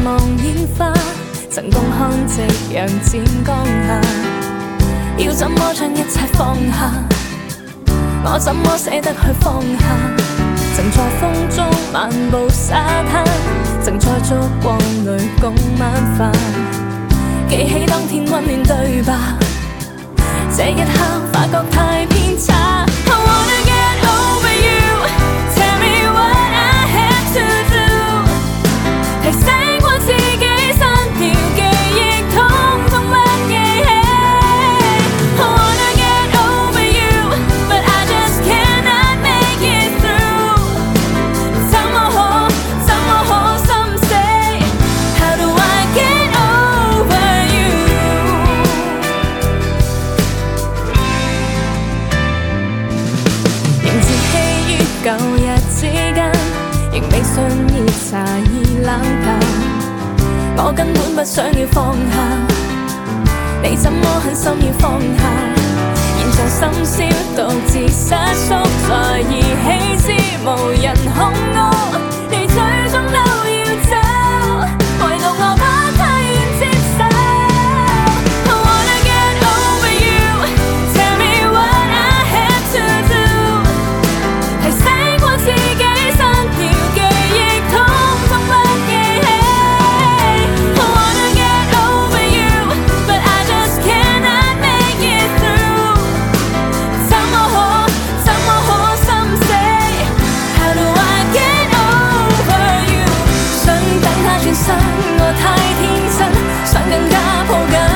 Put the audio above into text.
望煙花，曾共看夕陽漸降下，要怎麼將一切放下？我怎麼捨得去放下？曾在風中漫步沙灘，曾在燭光裏共晚飯，記起當天溫暖對白，這一刻發覺太偏差。I wanna get over you, tell me what I have to do， 提醒我自己刪掉記憶，統統不記起。I wanna get over you, but I just cannot make it through， 怎麼可心死 ？How do I get over you？ 仍自欺於舊日之間，仍未信熱茶已冷淡，我根本不想要放下，你怎麼狠心要放下？現在深宵獨自瑟縮在儀器之無人控我，你最終都要走，唯獨我不太願接受。I wanna get over you, tell me what I have to do， 提醒我自己刪掉記憶，統統不記起。I wanna get over you, but I just cannot make it through， 怎麼可心死 ？How do I get over you？ 想等他轉身，我太天真，想更加抱緊。